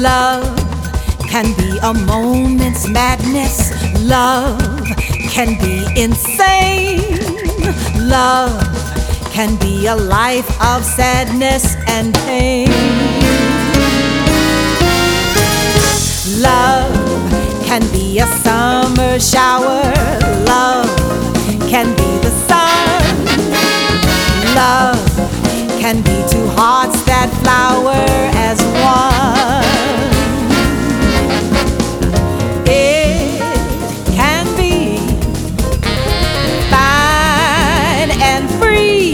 Love can be a moment's madness. Love can be insane. Love can be a life of sadness and pain. Love can be a summer shower. Love can be the sun. Love can be two hearts that flower as one. It can be fine and free,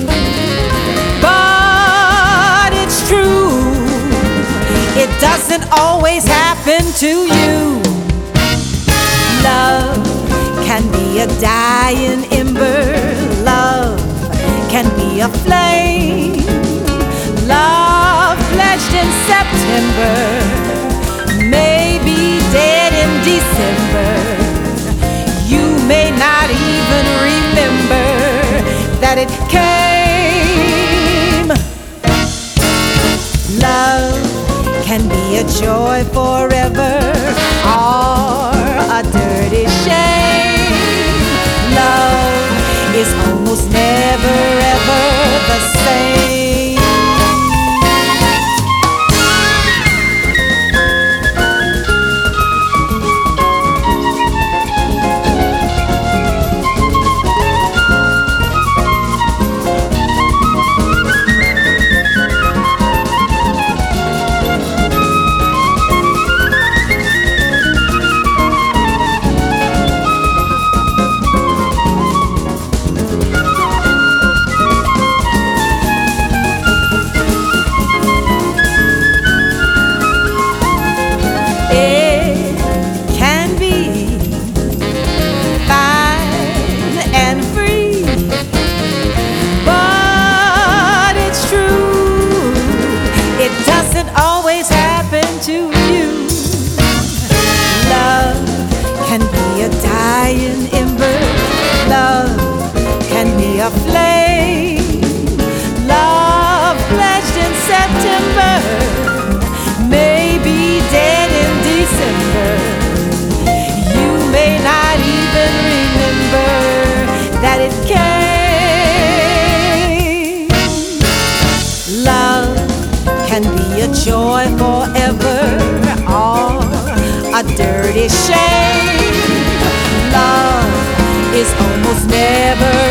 but it's true, it doesn't always happen to you. Love can be a dying ember. Love can be a flame. Love pledged in September may be dead in December. You may not even remember that it came. Love can be a joy forever or a dirty shame. Love is almost never ever the same. Always happen to you. Love can be a dying ember. Love can be a flame. Love pledged in September may be dead in December. You may not even remember that it came. Love can be a joy forever or a dirty shame. Love is almost never